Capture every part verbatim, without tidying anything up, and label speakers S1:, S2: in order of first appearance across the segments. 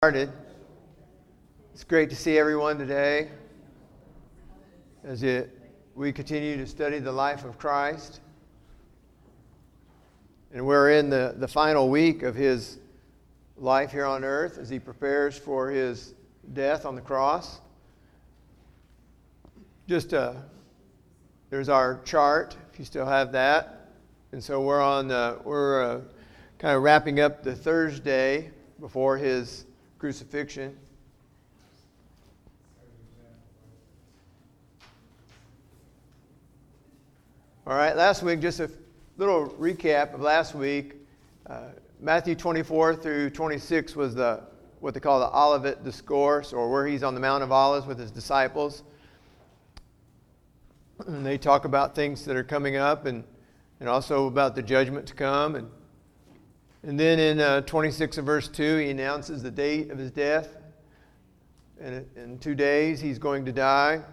S1: Started. It's great to see everyone today as it, we continue to study the life of Christ. And we're in the, the final week of his life here on earth as he prepares for his death on the cross. Just uh, there's our chart, if you still have that. And so we're on, uh, we're uh, kind of wrapping up the Thursday before his crucifixion. All right, last week, just a little recap of last week. Uh, Matthew twenty-four through twenty-six was the what they call the Olivet Discourse, or where he's on the Mount of Olives with his disciples. And they talk about things that are coming up and, and also about the judgment to come. And And then in uh, twenty-six of verse two, he announces the date of his death. And in two days, he's going to die.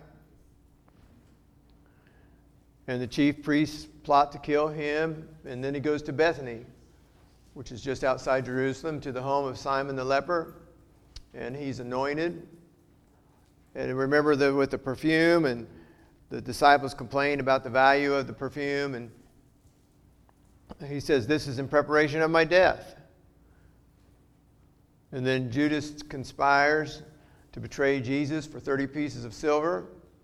S1: And the chief priests plot to kill him. And then he goes to Bethany, which is just outside Jerusalem, to the home of Simon the leper. And he's anointed. And remember the, with the perfume, and the disciples complained about the value of the perfume. And he says, "This is in preparation of my death." And then Judas conspires to betray Jesus for thirty pieces of silver.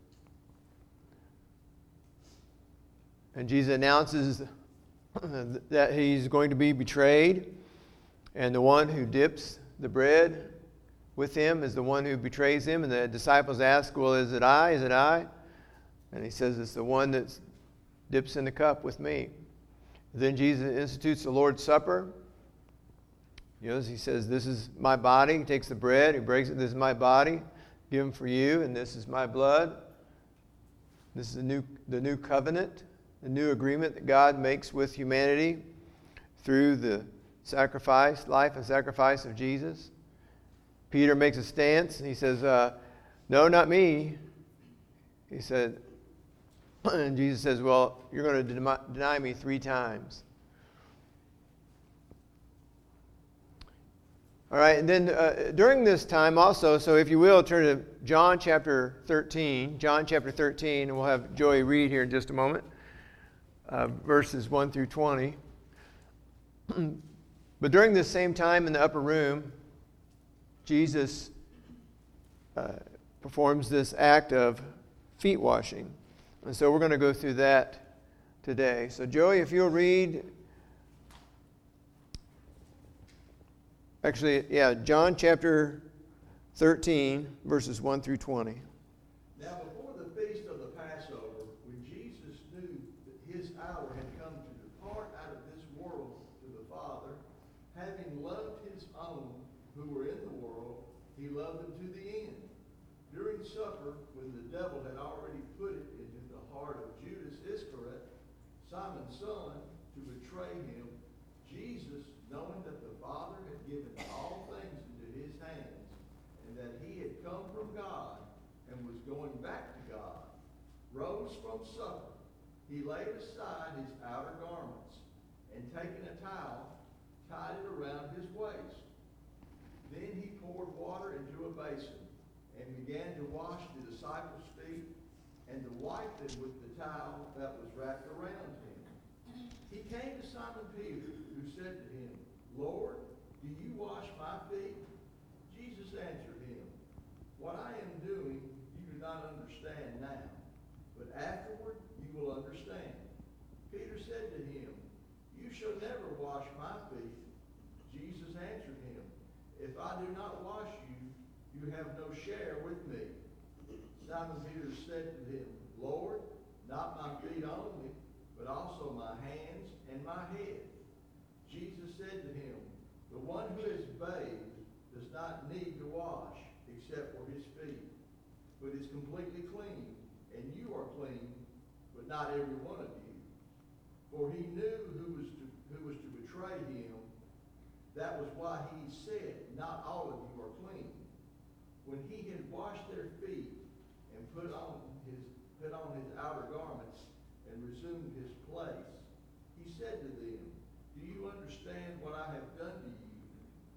S1: And Jesus announces that he's going to be betrayed. And the one who dips the bread with him is the one who betrays him. And the disciples ask, "Well, is it I? Is it I?" And he says, "It's the one that dips in the cup with me." Then Jesus institutes the Lord's Supper. You know, he says, "This is my body." He takes the bread, he breaks it. "This is my body, given for you, and this is my blood." This is the new, the new covenant, the new agreement that God makes with humanity through the sacrifice, life and sacrifice of Jesus. Peter makes a stance, and he says, uh, "No, not me." He said, and Jesus says, "Well, you're going to deny, deny me three times." All right, and then uh, during this time also, so if you will, turn to John chapter thirteen. John chapter thirteen, and we'll have Joey read here in just a moment, uh, verses one through twenty. But during this same time in the upper room, Jesus uh, performs this act of feet washing. And so we're going to go through that today. So Joey, if you'll read, actually, yeah, John chapter thirteen, verses one through twenty.
S2: Now before the feast of the Passover, when Jesus knew that his hour had come to depart out of this world to the Father, having loved his own who were in the world, he loved them to the end. During supper, when the devil had already put it into the heart of Judas Iscariot, Simon's son, to betray him, Jesus, knowing that the Father had given all things into his hands, and that he had come from God and was going back to God, rose from supper. He laid aside his outer garments, and taking a towel, tied it around his waist. Then he poured water into a basin, and began to wash the disciples' feet, and to wipe them with the towel that was wrapped around him. He came to Simon Peter, who said to him, "Lord, do you wash my feet?" Jesus answered him, "What I am doing you do not understand now, but afterward you will understand." Peter said to him, "You shall never wash my feet." Jesus answered him, "If I do not wash you, you have no share with me." Simon Peter said to him, "Lord, not my feet only, but also my hands and my head." Jesus said to him, "The one who is bathed does not need to wash except for his feet, but is completely clean, and you are clean, but not every one of you." For he knew who was to, who was to betray him. That was why he said, "Not all of you are clean." When he had washed their feet and put on his put on his outer garments and resumed his place, he said to them, "Do you understand what I have done to you? You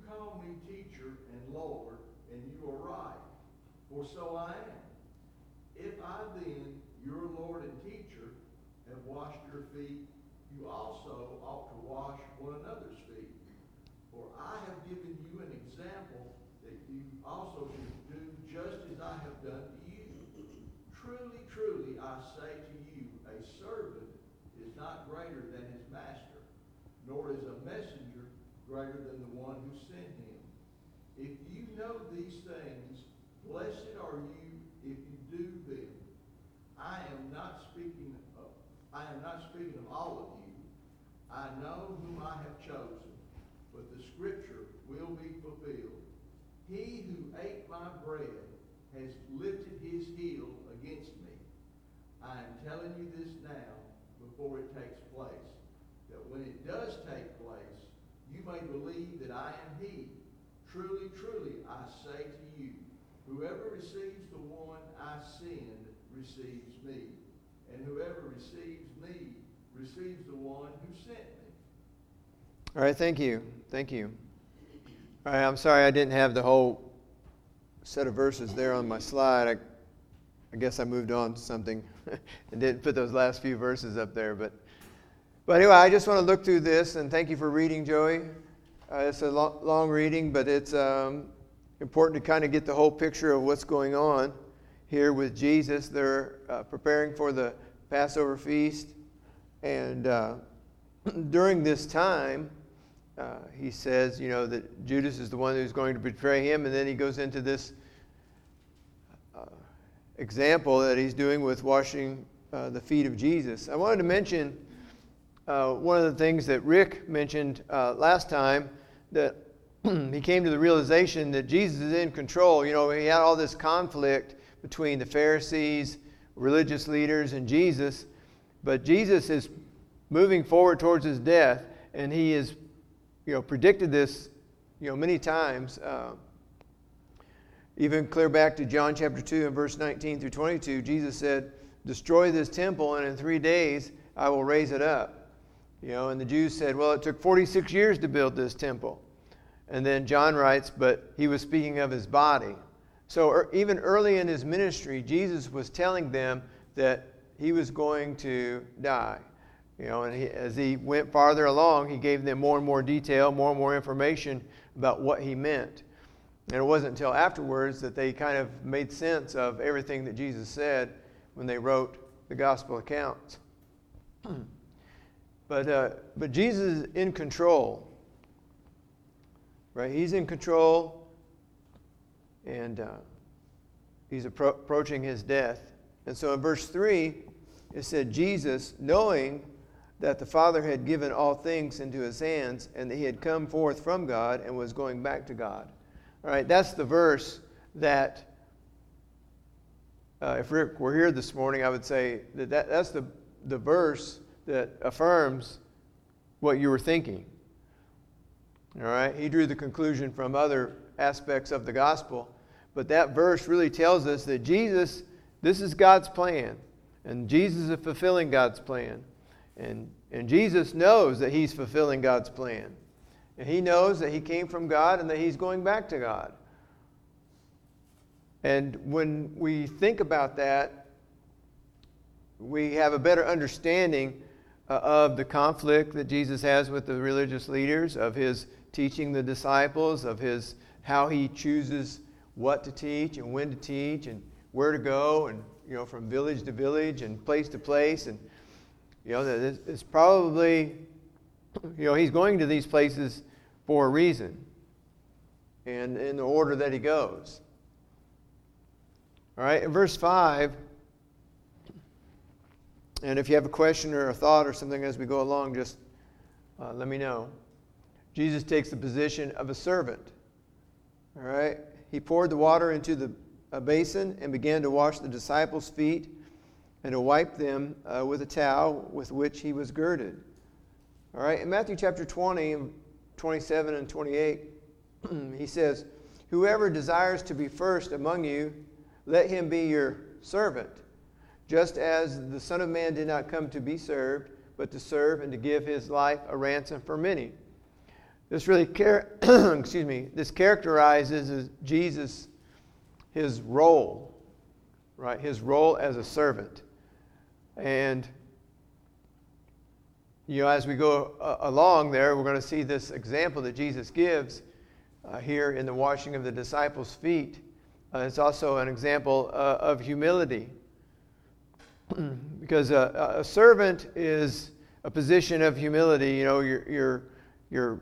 S2: call me teacher and Lord, and you are right, for so I am. If I then, your Lord and teacher, have washed your feet, you also ought to wash one another's feet. For I have given you an example that you also should do just as I have done to you. Truly, truly, I say to you, a servant is not greater than his master, nor is a messenger greater than the one who sent him. If you know these things, blessed are you if you do them. I am not speaking of, I am not speaking of all of you. I know whom I have chosen, but the scripture will be fulfilled. He who ate my bread has lifted his heel against me. I am telling you this now before it takes place, that when it does take place, you may believe that I am he. Truly, truly, I say to you, whoever receives the one I send receives me, and whoever receives me receives the one who sent me.
S1: All right, thank you. Thank you. All right, I'm sorry I didn't have the whole set of verses there on my slide. I, I guess I moved on to something and didn't put those last few verses up there. But, but anyway, I just want to look through this, and thank you for reading, Joey. Uh, it's a lo- long reading, but it's um, important to kind of get the whole picture of what's going on here with Jesus. They're uh, preparing for the Passover feast, and uh, during this time, uh, he says, you know, that Judas is the one who's going to betray him, and then he goes into this uh, example that he's doing with washing uh, the feet of Jesus. I wanted to mention uh, one of the things that Rick mentioned uh, last time, that he came to the realization that Jesus is in control. You know, he had all this conflict between the Pharisees, religious leaders, and Jesus, but Jesus is moving forward towards his death, and he is, you know, predicted this, you know, many times. Uh, even clear back to John chapter two and verse nineteen through twenty-two, Jesus said, "Destroy this temple, and in three days I will raise it up." You know, and the Jews said, "Well, it took forty-six years to build this temple." And then John writes, but he was speaking of his body. So er, even early in his ministry, Jesus was telling them that he was going to die. You know, and he, as he went farther along, he gave them more and more detail, more and more information about what he meant. And it wasn't until afterwards that they kind of made sense of everything that Jesus said when they wrote the gospel accounts. but uh, but Jesus is in control, right? He's in control, and uh, he's appro- approaching his death. And so in verse three, it said, Jesus, knowing that the Father had given all things into his hands, and that he had come forth from God and was going back to God. All right, that's the verse that, uh, if Rick were here this morning, I would say that, that that's the, the verse that affirms what you were thinking. All right, he drew the conclusion from other aspects of the gospel, but that verse really tells us that Jesus, this is God's plan, and Jesus is fulfilling God's plan. And, and Jesus knows that he's fulfilling God's plan. And he knows that he came from God and that he's going back to God. And when we think about that, we have a better understanding uh, of the conflict that Jesus has with the religious leaders, of his teaching the disciples, of his how he chooses what to teach and when to teach and where to go, and you know, from village to village and place to place. And you know, it's probably, you know, he's going to these places for a reason, and in the order that he goes. All right, in verse five, and if you have a question or a thought or something as we go along, just uh, let me know. Jesus takes the position of a servant. All right, he poured the water into the a basin and began to wash the disciples' feet and to wipe them uh, with a towel with which he was girded. All right, in Matthew chapter twenty, twenty-seven and twenty-eight, he says, "Whoever desires to be first among you, let him be your servant, just as the Son of Man did not come to be served, but to serve and to give his life a ransom for many." This really, char- excuse me, this characterizes Jesus, his role, right? His role as a servant. And, you know, as we go uh, along there, we're going to see this example that Jesus gives uh, here in the washing of the disciples' feet. Uh, it's also an example uh, of humility. Because a, a servant is a position of humility. You know, you're, you're, you're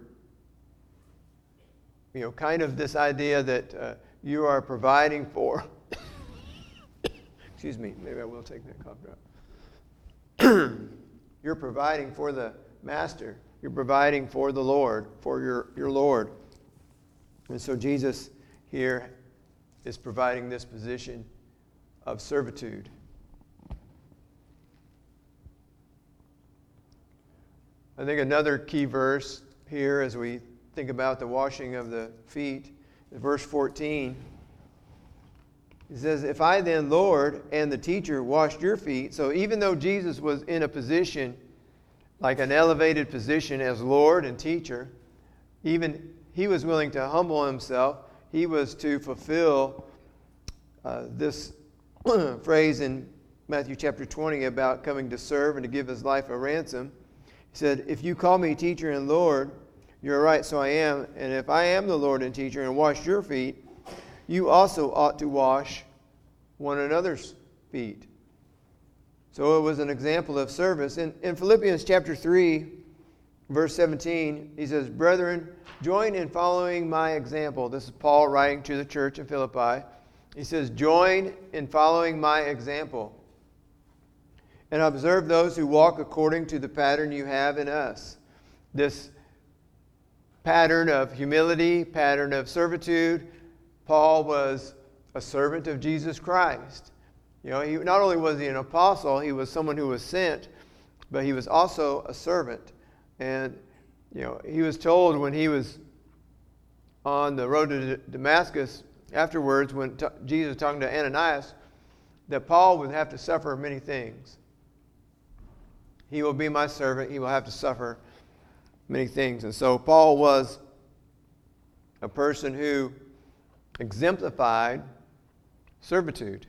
S1: you know, kind of this idea that uh, you are providing for. Excuse me, maybe I will take that cough drop. You're providing for the master. You're providing for the Lord, for your, your Lord. And so Jesus here is providing this position of servitude. I think another key verse here as we think about the washing of the feet is verse fourteen. It says, if I then, Lord, and the teacher washed your feet. So even though Jesus was in a position, like an elevated position as Lord and teacher, even he was willing to humble himself. He was to fulfill uh, this phrase in Matthew chapter twenty about coming to serve and to give his life a ransom. He said, if you call me teacher and Lord, you're right, so I am. And if I am the Lord and teacher and washed your feet, you also ought to wash one another's feet. So it was an example of service. In, in Philippians chapter three, verse seventeen, he says, brethren, join in following my example. This is Paul writing to the church in Philippi. He says, join in following my example, and observe those who walk according to the pattern you have in us. This pattern of humility, pattern of servitude. Paul was a servant of Jesus Christ. You know, he not only was he an apostle, he was someone who was sent, but he was also a servant. And, you know, he was told when he was on the road to Damascus, afterwards, when t- Jesus was talking to Ananias, that Paul would have to suffer many things. He will be my servant. He will have to suffer many things. And so Paul was a person who exemplified servitude.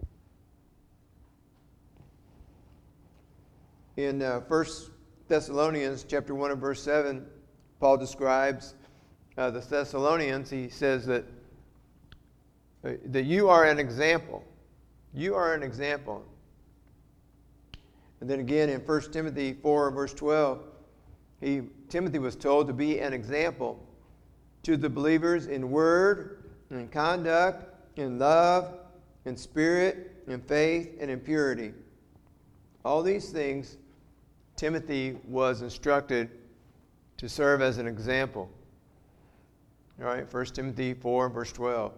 S1: In uh, First Thessalonians chapter one and verse seven, Paul describes uh, the Thessalonians. He says that, uh, that you are an example. You are an example. And then again in First Timothy four verse twelve, he, Timothy was told to be an example to the believers in word, in conduct, in love, in spirit, in faith, and in purity. All these things Timothy was instructed to serve as an example. All right, First Timothy four verse twelve.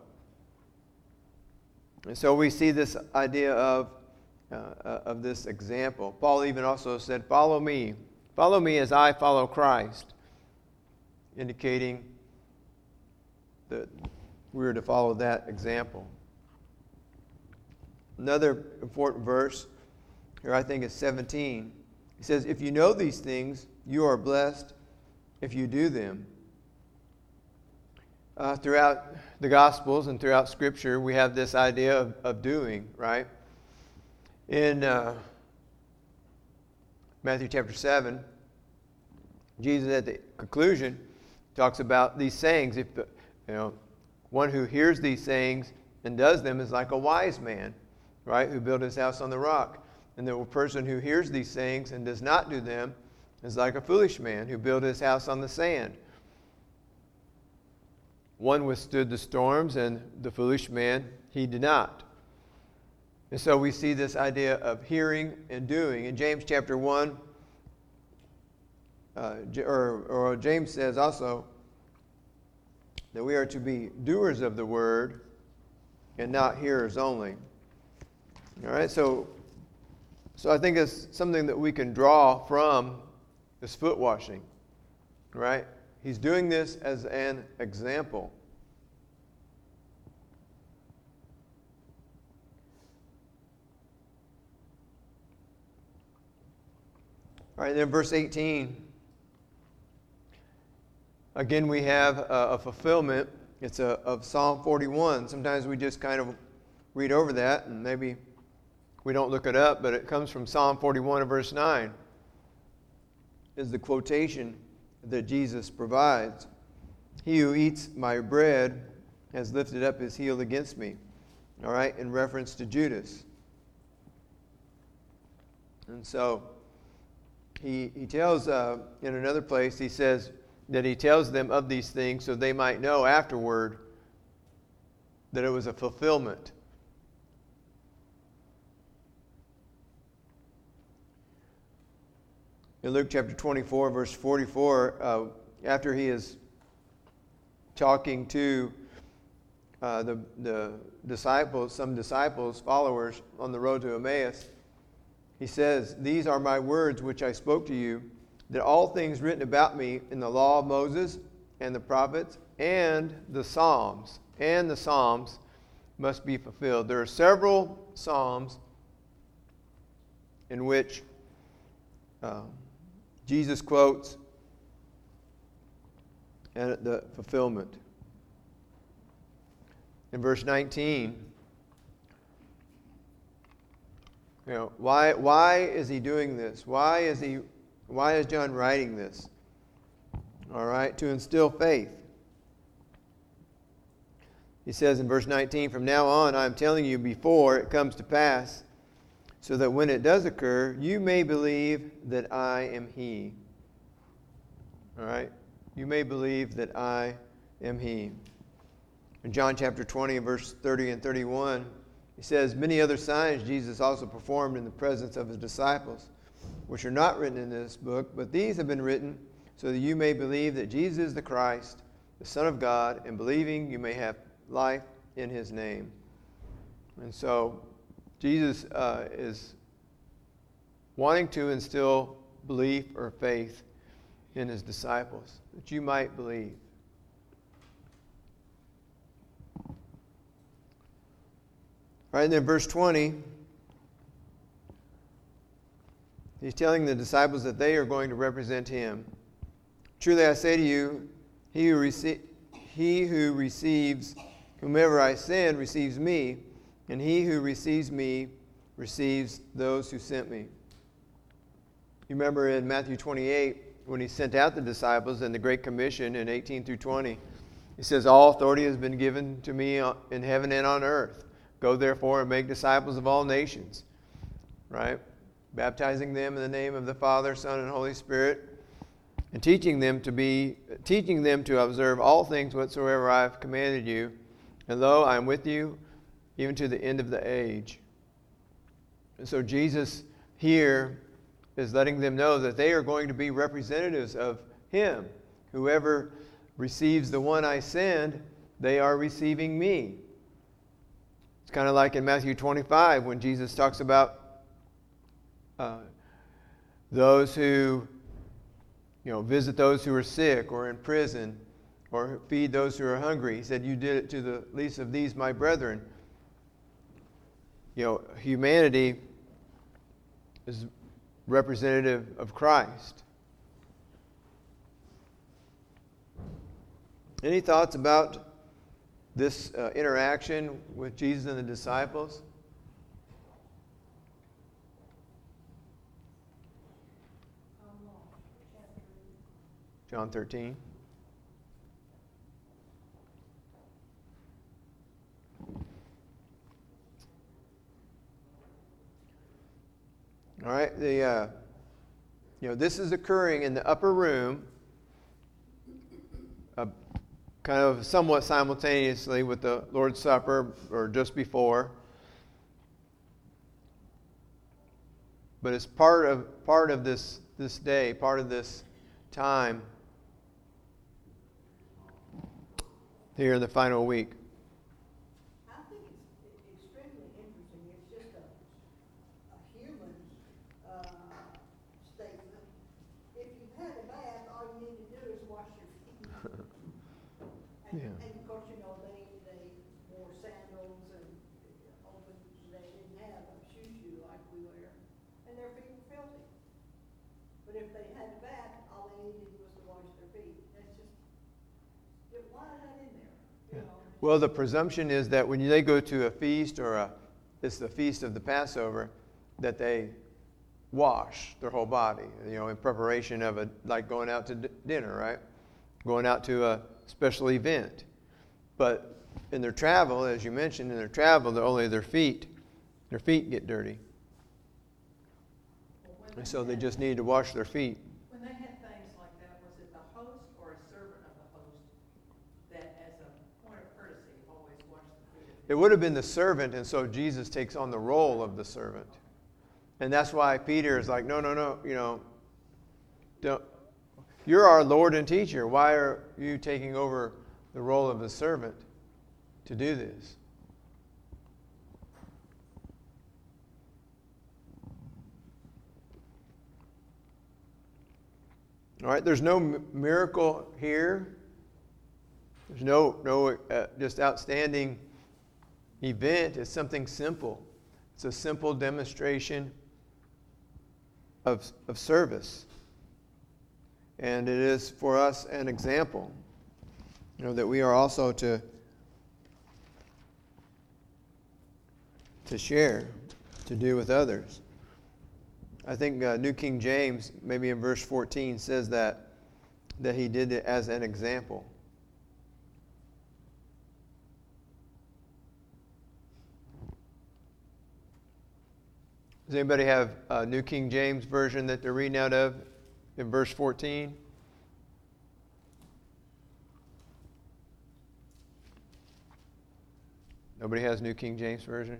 S1: And so we see this idea of Uh, of this example. Paul even also said, follow me. Follow me as I follow Christ, indicating that we are to follow that example. Another important verse here, I think, is seventeen. He says, if you know these things, you are blessed if you do them. Uh, throughout the Gospels and throughout Scripture, we have this idea of, of doing, right? In uh, Matthew chapter seven, Jesus at the conclusion talks about these sayings. If the, you know, one who hears these sayings and does them is like a wise man, right, who built his house on the rock. And the person who hears these sayings and does not do them is like a foolish man who built his house on the sand. One withstood the storms, and the foolish man, he did not. And so we see this idea of hearing and doing. In James chapter one, uh, or, or James says also that we are to be doers of the word and not hearers only. All right, so, so I think it's something that we can draw from this foot washing, right? He's doing this as an example. All right, then verse eighteen. again, we have a, a fulfillment. It's a, of Psalm forty-one. Sometimes we just kind of read over that and maybe we don't look it up, but it comes from Psalm forty-one and verse nine. Is the quotation that Jesus provides. He who eats my bread has lifted up his heel against me. All right, in reference to Judas. And so he, he tells, uh, in another place, he says that he tells them of these things so they might know afterward that it was a fulfillment. In Luke chapter twenty-four, verse forty-four, uh, after he is talking to uh, the, the disciples, some disciples, followers on the road to Emmaus, he says, "These are my words which I spoke to you, that all things written about me in the law of Moses and the prophets and the Psalms, and the Psalms must be fulfilled." There are several Psalms in which uh, Jesus quotes and the fulfillment. In verse nineteen, you know, why why is he doing this? Why is he why is John writing this? All right, to instill faith. He says in verse nineteen, "From now on I am telling you before it comes to pass, so that when it does occur, you may believe that I am he." All right? You may believe that I am he. In John chapter twenty, verse thirty and thirty-one, he says, "Many other signs Jesus also performed in the presence of his disciples, which are not written in this book, but these have been written so that you may believe that Jesus is the Christ, the Son of God, and believing you may have life in his name." And so Jesus uh, is wanting to instill belief or faith in his disciples, that you might believe. Right, and then verse twenty, he's telling the disciples that they are going to represent him. "Truly I say to you, he who, rece- he who receives whomever I send receives me, and he who receives me receives those who sent me." You remember in Matthew twenty-eight, when he sent out the disciples in the Great Commission in eighteen through twenty, he says, "All authority has been given to me in heaven and on earth. Go therefore and make disciples of all nations," right? Baptizing them in the name of the Father, Son, and Holy Spirit, and teaching them to be, teaching them to observe all things whatsoever I have commanded you. And lo, I am with you even to the end of the age. And so Jesus here is letting them know that they are going to be representatives of him. Whoever receives the one I send, they are receiving me. It's kind of like in Matthew twenty-five when Jesus talks about uh, those who, you know, visit those who are sick or in prison or feed those who are hungry. He said, "You did it to the least of these, my brethren." You know, humanity is representative of Christ. Any thoughts about this uh, interaction with Jesus and the disciples? John thirteen. All right, the uh, you know, this is occurring in the upper room, uh, kind of somewhat simultaneously with the Lord's Supper, or just before. But it's part of part of this this day, part of this time here in the final week.
S3: I think it's extremely interesting. It's just a, a human uh, statement. If you've had a bath, all you need to do is wash your feet. and,
S1: Yeah.
S3: and of course, you know, they, they wore sandals and open, they didn't have a shoe shoe like we wear. And their feet were filthy. But if they had a bath, all they needed was to wash their feet. That's just
S1: Well, the presumption is that when they go to a feast or a, it's the feast of the Passover, that they wash their whole body, you know, in preparation of a, like going out to d- dinner, right? Going out to a special event. But in their travel, as you mentioned, in their travel, they're only their feet, their feet get dirty. And so they just need to wash their feet.
S4: When they had things like that, was it the host or a servant of the host that, as a point of courtesy, always washed the feet?
S1: It would have been the servant, and so Jesus takes on the role of the servant. And that's why Peter is like, no, no, no, you know, don't, you're our Lord and teacher. Why are you taking over the role of the servant to do this? All right, there's no m- miracle here. There's no, no uh, just outstanding event. It's something simple. It's a simple demonstration of, of service. And it is for us an example, you know, that we are also to, to share, to do with others. I think uh, New King James, maybe in verse fourteen, says that, that he did it as an example. Does anybody have a New King James version that they're reading out of in verse fourteen? Nobody has New King James version?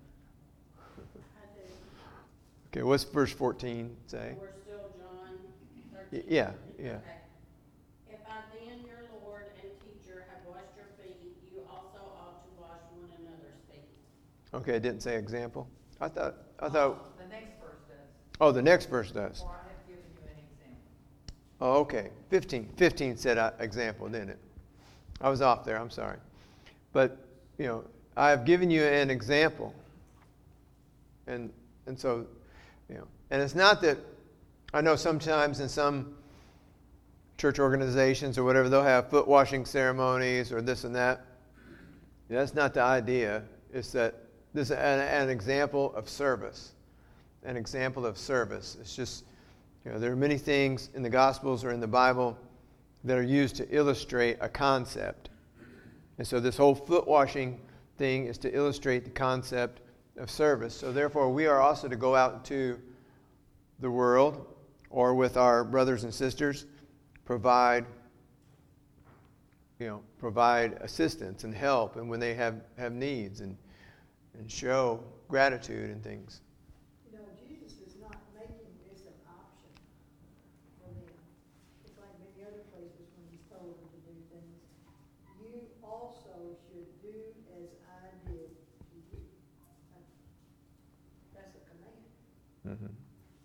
S3: I do.
S1: Okay, what's verse fourteen say?
S5: We're still John
S1: Y-
S5: thirteen?
S1: Yeah, yeah.
S5: Okay. If I then, your Lord and teacher, have washed your feet, you also ought to wash one another's feet.
S1: Okay, it didn't say example. I thought, I
S4: Oh,
S1: thought,
S4: The next verse does.
S1: oh, the next verse does.
S4: For I have given you an example.
S1: Oh, okay. fifteen. fifteen said uh, example, didn't it? I was off there. I'm sorry. But, you know, I have given you an example. And and so, you know, and it's not that, I know sometimes in some church organizations or whatever, they'll have foot washing ceremonies or this and that. That's not the idea. It's that this is an, an example of service. An example of service. It's just, you know, there are many things in the Gospels or in the Bible that are used to illustrate a concept. And so this whole foot washing thing is to illustrate the concept of service. So therefore, we are also to go out into the world or with our brothers and sisters, provide, you know, provide assistance and help, and when they have, have needs, and and show gratitude and things.
S3: You know, Jesus is not making this an option for them. It's like many other places when he's told them to do things. You also should do as I did to you. That's a command.
S1: Mm-hmm.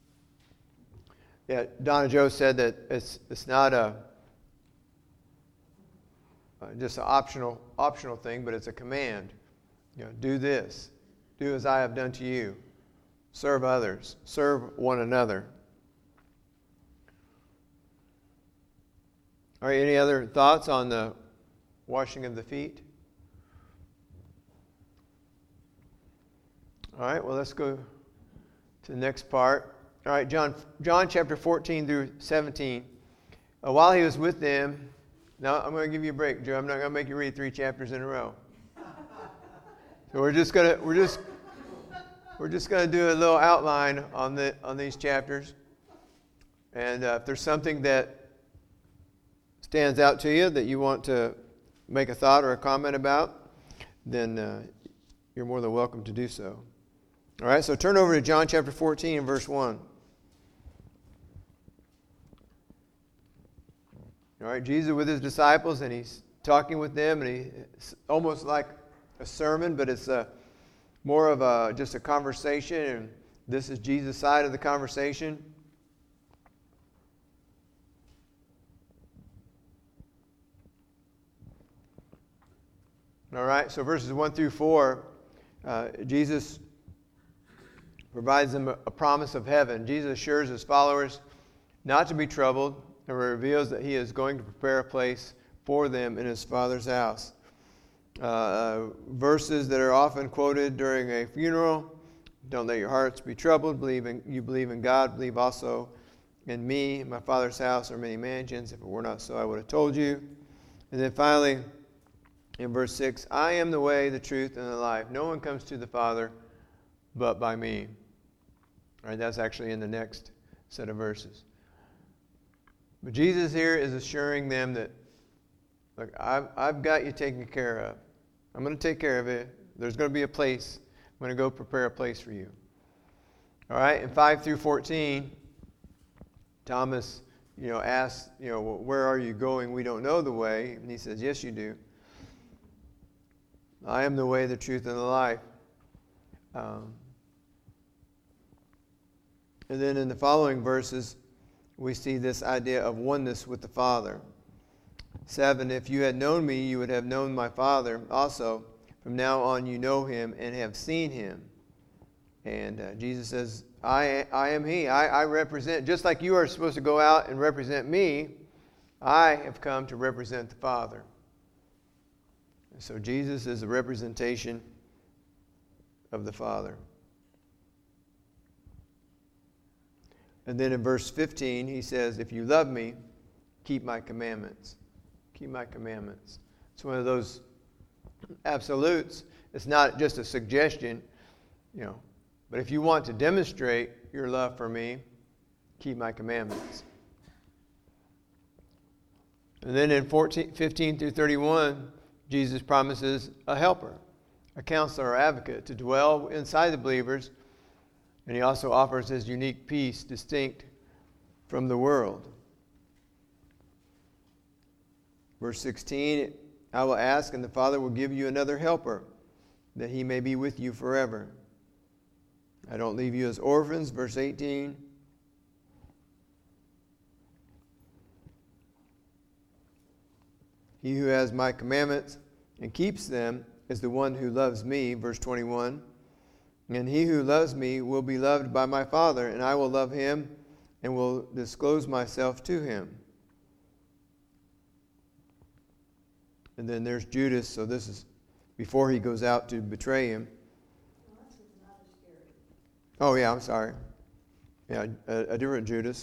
S1: Yeah, Donna Joe said that it's it's not a uh, just an optional optional thing, but it's a command. You know, do this. Do as I have done to you. Serve others. Serve one another. All right, any other thoughts on the washing of the feet? All right, well, let's go to the next part. All right, John, John chapter fourteen through seventeen. Uh, while he was with them, now I'm going to give you a break, Joe. I'm not going to make you read three chapters in a row. So we're just gonna we're just we're just gonna do a little outline on the on these chapters, and uh, if there's something that stands out to you that you want to make a thought or a comment about, then uh, you're more than welcome to do so. All right, so turn over to John chapter fourteen and verse one. All right, Jesus with his disciples, and he's talking with them, and he it's almost like a sermon, but it's a more of a just a conversation, and this is Jesus' side of the conversation. All right, so verses one through four, uh, Jesus provides them a, a promise of heaven. Jesus assures his followers not to be troubled, and reveals that he is going to prepare a place for them in his Father's house. uh, verses that are often quoted during a funeral. Don't let your hearts be troubled. Believe in, you believe in God. Believe also in me. In my Father's house are many mansions. If it were not so, I would have told you. And then finally, in verse six, I am the way, the truth, and the life. No one comes to the Father but by me. All right, that's actually in the next set of verses. But Jesus here is assuring them that, look, I've, I've got you taken care of. I'm going to take care of it. There's going to be a place. I'm going to go prepare a place for you. All right, in five through fourteen, Thomas, you know, asks, you know, well, where are you going? We don't know the way. And he says, yes, you do. I am the way, the truth, and the life. Um, and then in the following verses, we see this idea of oneness with the Father. Seven, if you had known me, you would have known my Father also. From now on, you know him and have seen him. And uh, Jesus says, I, I am he. I, I represent, just like you are supposed to go out and represent me, I have come to represent the Father. And so Jesus is a representation of the Father. And then in verse fifteen, he says, if you love me, keep my commandments. Keep my commandments. It's one of those absolutes. It's not just a suggestion, you know. But if you want to demonstrate your love for me, keep my commandments. And then in fourteen, fifteen through thirty-one, Jesus promises a helper, a counselor or advocate to dwell inside the believers. And he also offers his unique peace distinct from the world. Verse sixteen, I will ask, and the Father will give you another helper, that he may be with you forever. I don't leave you as orphans. Verse eighteen. He who has my commandments and keeps them is the one who loves me. Verse twenty-one. And he who loves me will be loved by my Father, and I will love him and will disclose myself to him. And then there's Judas. So this is before he goes out to betray him. Oh, yeah, I'm sorry. Yeah, a, a different Judas.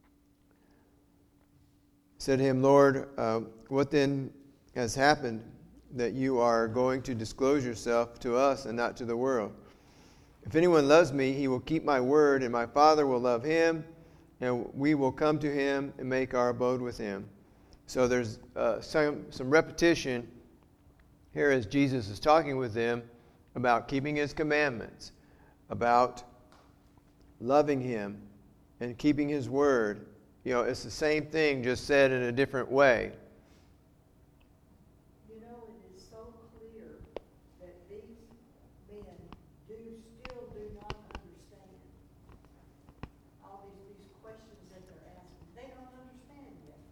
S1: Said to him, Lord, uh, what then has happened that you are going to disclose yourself to us and not to the world? If anyone loves me, he will keep my word, and my Father will love him, and we will come to him and make our abode with him. So there's uh, some, some repetition here as Jesus is talking with them about keeping his commandments, about loving him and keeping his word. You know, it's the same thing, just said in a different way.
S3: You know, it is so clear that these men do still do not understand all these, these questions that they're asking. They don't understand yet.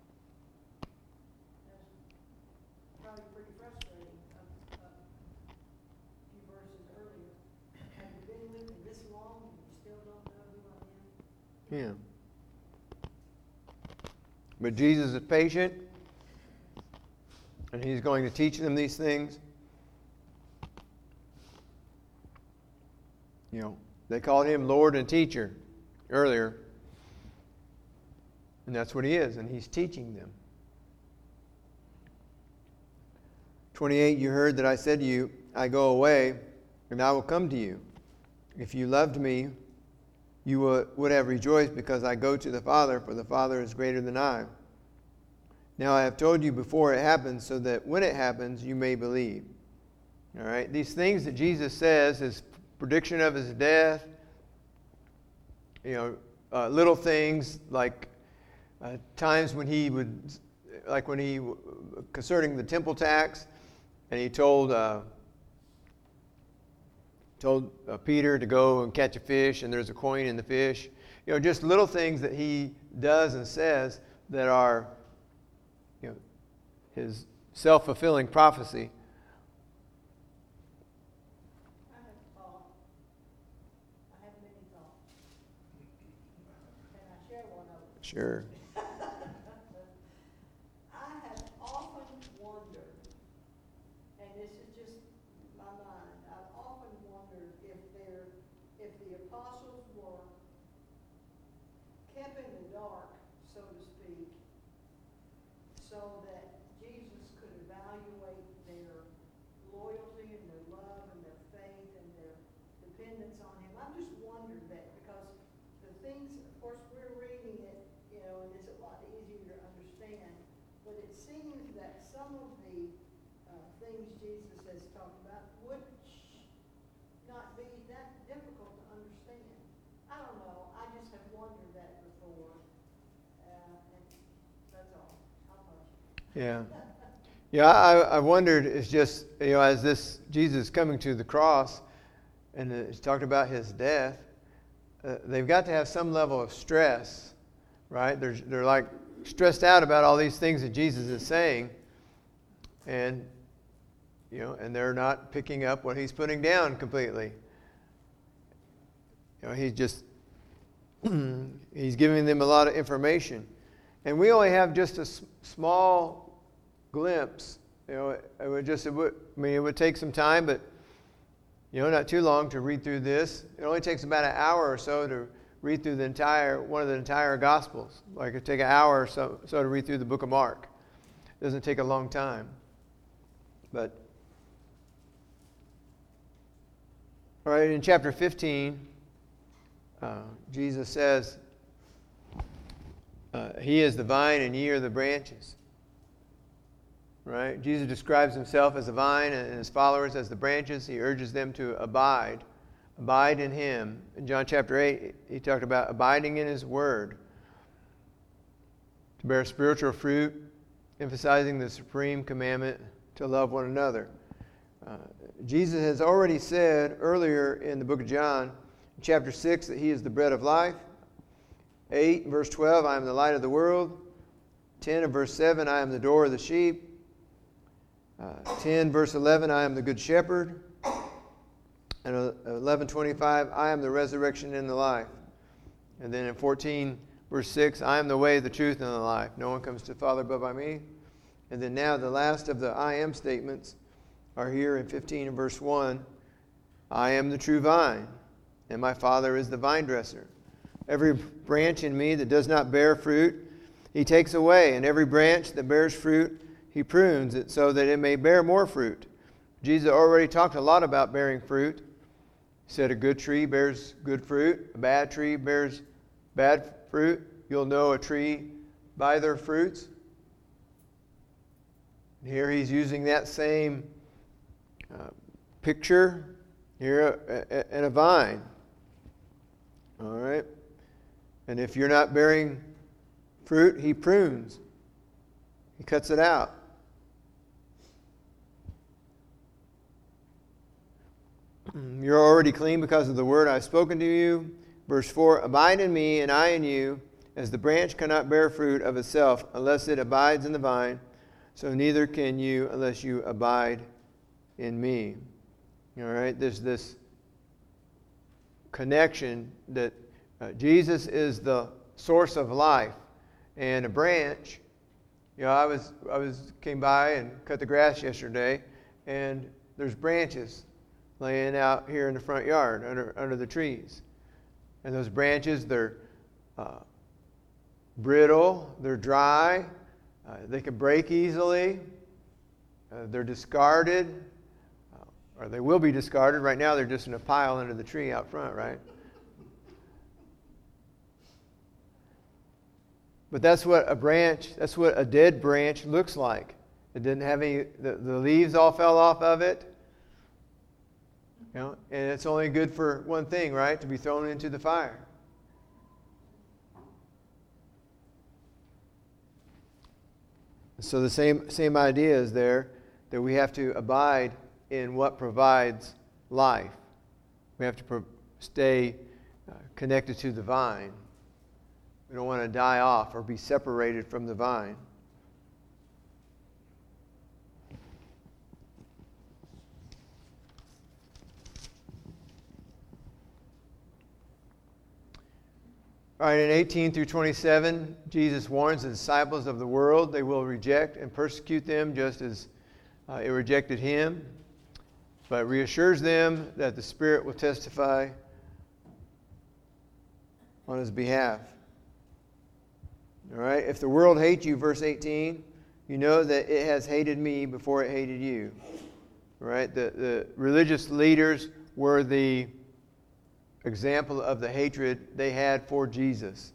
S3: That's probably pretty frustrating. A, a few verses earlier, have you been with me this long and you still don't know who I am?
S1: Yeah. But Jesus is patient, and he's going to teach them these things. You know, they called him Lord and Teacher earlier. And that's what he is, and he's teaching them. twenty-eight, you heard that I said to you, I go away, and I will come to you. If you loved me, you would have rejoiced because I go to the Father, for the Father is greater than I. Now I have told you before it happens, so that when it happens, you may believe. All right? These things that Jesus says, his prediction of his death, you know, uh, little things like uh, times when he would, like when he, concerning the temple tax, and he told uh, told uh, Peter to go and catch a fish, and there's a coin in the fish. You know, just little things that he does and says that are, you know, his self-fulfilling prophecy.
S3: I have a thought. I have many thoughts. Can I share one of them?
S1: Sure.
S3: I have often wondered, and so that Jesus could evaluate their loyalty and their love and their faith and their dependence on him. I've just wondered that because the things, of course, we're reading it, you know, and it's a lot easier to understand, but it seems that some of the uh, things Jesus has talked about would not be that difficult to understand. I don't know. I just have wondered that before. Uh, and that's all. I'll hush.
S1: Yeah. Yeah, I, I wondered, it's just, you know, as this Jesus coming to the cross, and it's talked about his death, uh, they've got to have some level of stress, right? They're, they're like stressed out about all these things that Jesus is saying, and, you know, and they're not picking up what he's putting down completely. You know, he's just, he's giving them a lot of information. And we only have just a s- small glimpse. You know, it, it would just, it would, I mean, it would take some time, but, you know, not too long to read through this. It only takes about an hour or so to read through the entire, one of the entire Gospels. Like it'd take an hour or so, so to read through the book of Mark. It doesn't take a long time. But, all right, in chapter fifteen, uh, Jesus says, uh, he is the vine and ye are the branches. Right? Jesus describes himself as the vine and his followers as the branches. He urges them to abide. Abide in him. In John chapter eight, he talked about abiding in his word. To bear spiritual fruit, emphasizing the supreme commandment to love one another. Uh, Jesus has already said earlier in the book of John, chapter six, that he is the bread of life. eight, verse twelve, I am the light of the world. ten, and verse seven, I am the door of the sheep. Uh, ten, verse eleven, I am the good shepherd. And eleven twenty-five, I am the resurrection and the life. And then in fourteen, verse six, I am the way, the truth, and the life. No one comes to the Father but by me. And then now the last of the I am statements are here in fifteen and verse one. I am the true vine, and my Father is the vine dresser. Every branch in me that does not bear fruit, he takes away. And every branch that bears fruit, he prunes it so that it may bear more fruit. Jesus already talked a lot about bearing fruit. He said a good tree bears good fruit. A bad tree bears bad fruit. You'll know a tree by their fruits. Here he's using that same uh, picture here in a vine. All right? And if you're not bearing fruit, he prunes. He cuts it out. You're already clean because of the word I've spoken to you. Verse four, abide in me and I in you, as the branch cannot bear fruit of itself unless it abides in the vine, so neither can you unless you abide in me. All right, there's this connection that uh, Jesus is the source of life, and a branch. You know, I was I was came by and cut the grass yesterday, and there's branches laying out here in the front yard under under the trees, and those branches, they're uh, brittle, they're dry, uh, they can break easily, uh, they're discarded, uh, or they will be discarded. Right now, they're just in a pile under the tree out front, right? But that's what a branch, that's what a dead branch looks like. It didn't have any, the, the leaves all fell off of it. You know, and it's only good for one thing, right? To be thrown into the fire. So the same same idea is there, that we have to abide in what provides life. We have to pro- stay uh, connected to the vine. We don't want to die off or be separated from the vine. All right, in eighteen through twenty-seven, Jesus warns the disciples of the world they will reject and persecute them just as uh, it rejected him, but reassures them that the Spirit will testify on his behalf. All right, if the world hates you, verse eighteen, you know that it has hated me before it hated you. Right? The, the religious leaders were the example of the hatred they had for Jesus.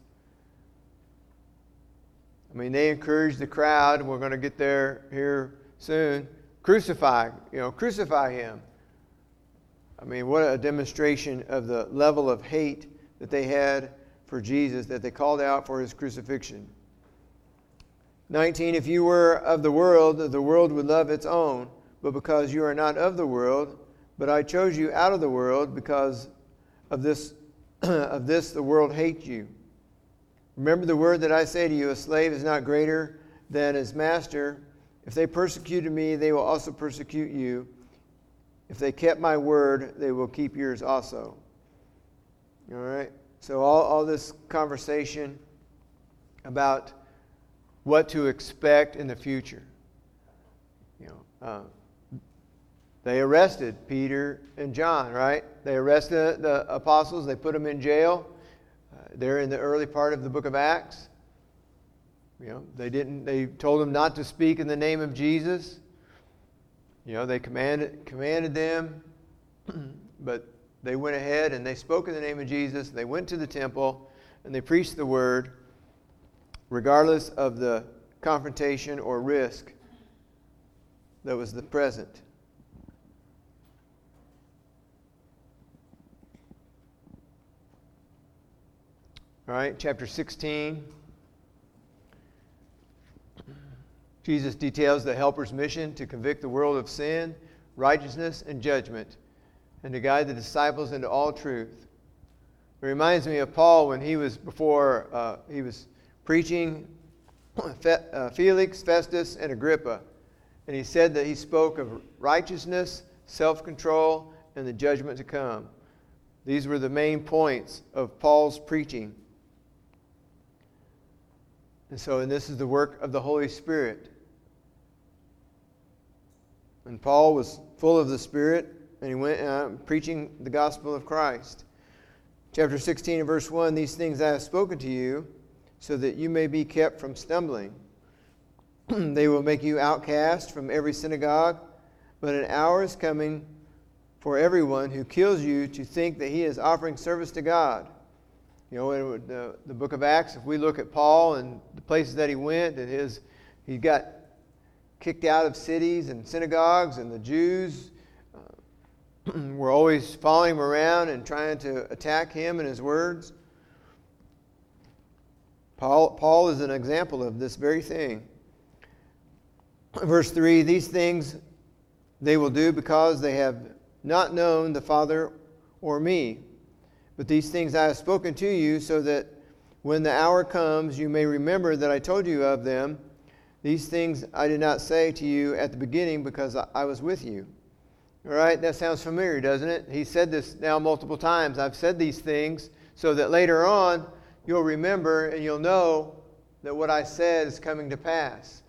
S1: I mean, they encouraged the crowd, and we're going to get there here soon, crucify, you know, crucify him. I mean, what a demonstration of the level of hate that they had for Jesus, that they called out for his crucifixion. nineteen, if you were of the world, the world would love its own. But because you are not of the world, but I chose you out of the world, because of this, of this the world hates you. Remember the word that I say to you, a slave is not greater than his master. If they persecuted me, they will also persecute you. If they kept my word, they will keep yours also. All right? So all, all this conversation about what to expect in the future. You know, uh, they arrested Peter and John, right? They arrested the apostles. They put them in jail. Uh, they're in the early part of the book of Acts. You know, they didn't. They told them not to speak in the name of Jesus. You know, they commanded commanded them, but they went ahead and they spoke in the name of Jesus. They went to the temple and they preached the word, regardless of the confrontation or risk that was the present. All right, chapter sixteen. Jesus details the Helper's mission to convict the world of sin, righteousness, and judgment, and to guide the disciples into all truth. It reminds me of Paul when he was before uh, he was preaching Fe- uh, Felix, Festus, and Agrippa, and he said that he spoke of righteousness, self-control, and the judgment to come. These were the main points of Paul's preaching. And so, and this is the work of the Holy Spirit. And Paul was full of the Spirit, and he went uh, preaching the gospel of Christ. Chapter sixteen and verse one, these things I have spoken to you, so that you may be kept from stumbling. They will make you outcast from every synagogue, but an hour is coming for everyone who kills you to think that he is offering service to God. You know, in the, the book of Acts, if we look at Paul and the places that he went, and his, he got kicked out of cities and synagogues, and the Jews uh, were always following him around and trying to attack him and his words. Paul, Paul is an example of this very thing. Verse three, these things they will do because they have not known the Father or me. But these things I have spoken to you, so that when the hour comes, you may remember that I told you of them. These things I did not say to you at the beginning, because I was with you. All right, that sounds familiar, doesn't it? He said this now multiple times. I've said these things so that later on you'll remember and you'll know that what I said is coming to pass.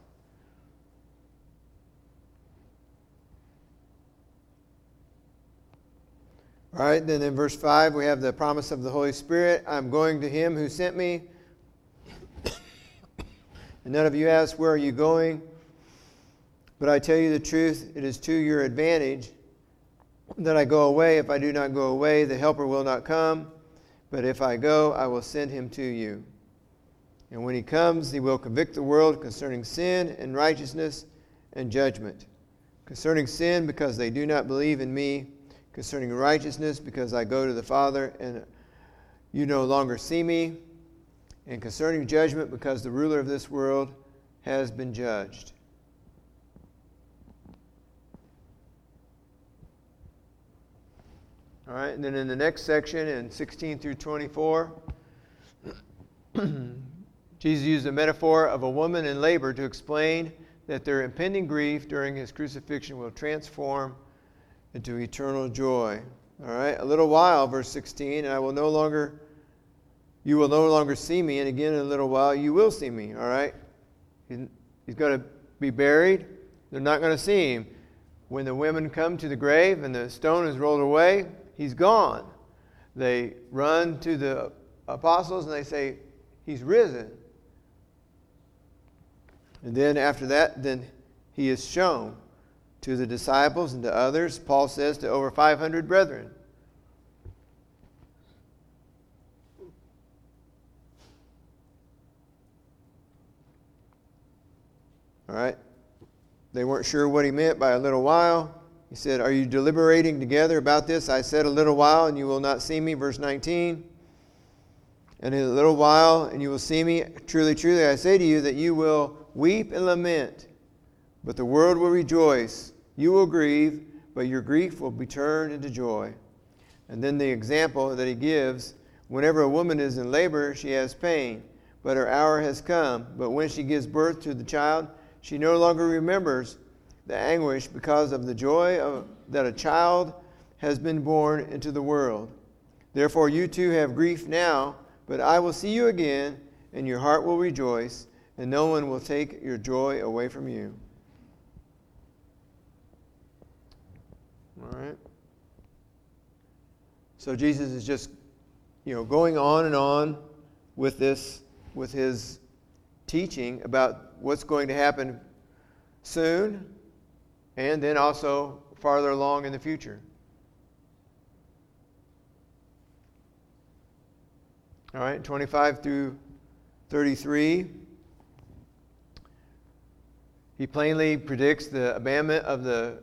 S1: All right, then in verse five, we have the promise of the Holy Spirit. I'm going to him who sent me. And none of you ask, where are you going? But I tell you the truth, it is to your advantage that I go away. If I do not go away, the Helper will not come. But if I go, I will send him to you. And when he comes, he will convict the world concerning sin and righteousness and judgment. Concerning sin, because they do not believe in me. Concerning righteousness, because I go to the Father and you no longer see me. And concerning judgment, because the ruler of this world has been judged. All right, and then in the next section, in sixteen through twenty-four, Jesus used a metaphor of a woman in labor to explain that their impending grief during his crucifixion will transform into eternal joy. All right, a little while, verse sixteen, and I will no longer, you will no longer see me, and again in a little while you will see me. All right, he's, he's going to be buried. They're not going to see him. When the women come to the grave and the stone is rolled away, he's gone. They run to the apostles and they say, he's risen. And then after that, then he is shown to the disciples and to others. Paul says to over five hundred brethren. All right. They weren't sure what he meant by a little while. He said, are you deliberating together about this? I said a little while and you will not see me. Verse nineteen. And in a little while and you will see me. Truly, truly, I say to you that you will weep and lament, but the world will rejoice. You will grieve, but your grief will be turned into joy. And then the example that he gives, whenever a woman is in labor, she has pain, but her hour has come. But when she gives birth to the child, she no longer remembers the anguish because of the joy of, that a child has been born into the world. Therefore you too have grief now, but I will see you again, and your heart will rejoice, and no one will take your joy away from you. All right. So Jesus is just, you know, going on and on with this, with his teaching about what's going to happen soon, and then also farther along in the future. All right, twenty-five through thirty-three. He plainly predicts the abandonment of the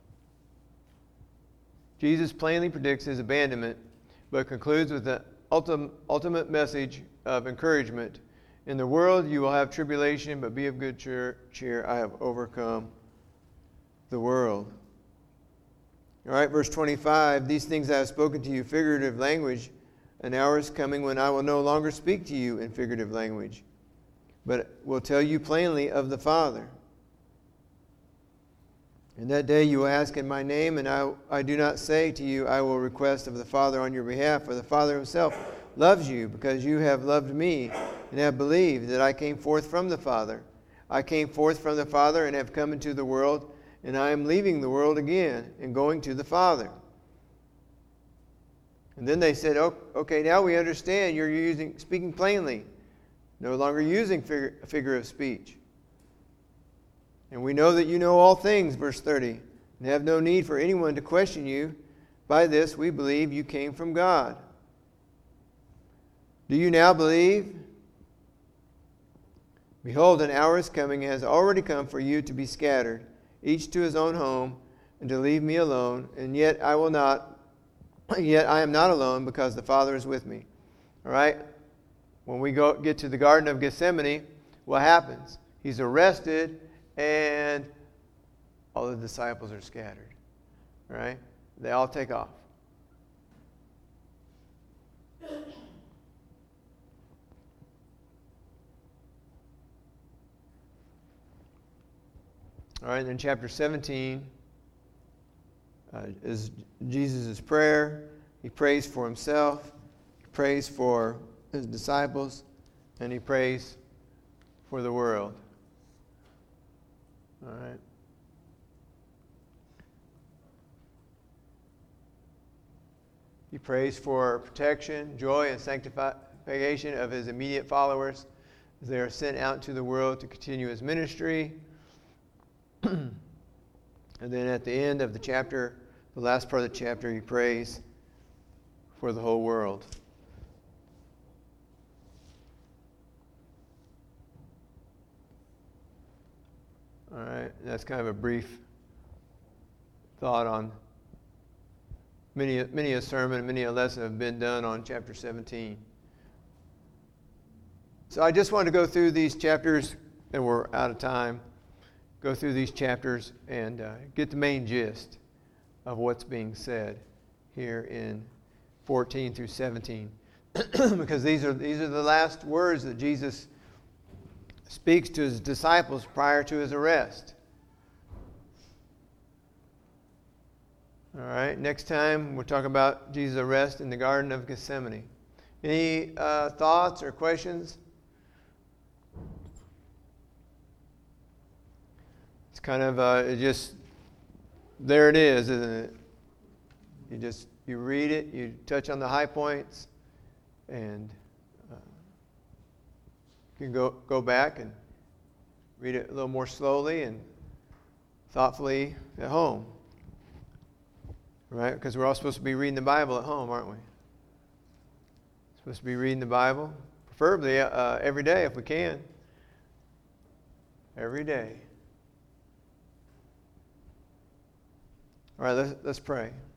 S1: Jesus plainly predicts his abandonment, but concludes with the ultim, ultimate message of encouragement. In the world you will have tribulation, but be of good cheer. cheer. I have overcome the world. All right, verse twenty-five. These things I have spoken to you, figurative language. An hour is coming when I will no longer speak to you in figurative language, but will tell you plainly of the Father. In that day you will ask in my name, and I, I do not say to you, I will request of the Father on your behalf, for the Father himself loves you, because you have loved me, and have believed that I came forth from the Father. I came forth from the Father, and have come into the world, and I am leaving the world again, and going to the Father. And then they said, oh, okay, now we understand you're using speaking plainly, no longer using figure, a figure of speech. And we know that you know all things, verse thirty, and have no need for anyone to question you. By this we believe you came from God. Do you now believe? Behold, an hour is coming, and has already come for you to be scattered, each to his own home, and to leave me alone. And yet I will not, yet I am not alone, because the Father is with me. All right? When we go get to the Garden of Gethsemane, what happens? He's arrested, and all the disciples are scattered. All right? They all take off. All right, then chapter seventeen uh, is Jesus' prayer. He prays for himself, he prays for his disciples, and he prays for the world. All right. He prays for protection, joy, and sanctification of his immediate followers as they are sent out to the world to continue his ministry. And then at the end of the chapter, the last part of the chapter, he prays for the whole world. All right, that's kind of a brief thought on many, many a sermon, many a lesson have been done on chapter seventeen. So I just wanted to go through these chapters, and we're out of time. Go through these chapters and uh, get the main gist of what's being said here in fourteen through seventeen, because these are these are the last words that Jesus speaks to his disciples prior to his arrest. All right, next time we'll talk about Jesus' arrest in the Garden of Gethsemane. Any uh, thoughts or questions? It's kind of uh, it just there it is, isn't it? You just you read it, you touch on the high points, and uh, you can go go back and read it a little more slowly and thoughtfully at home. Right? Because we're all supposed to be reading the Bible at home, aren't we? Supposed to be reading the Bible, preferably uh, every day if we can. Every day. All right, let's, let's pray.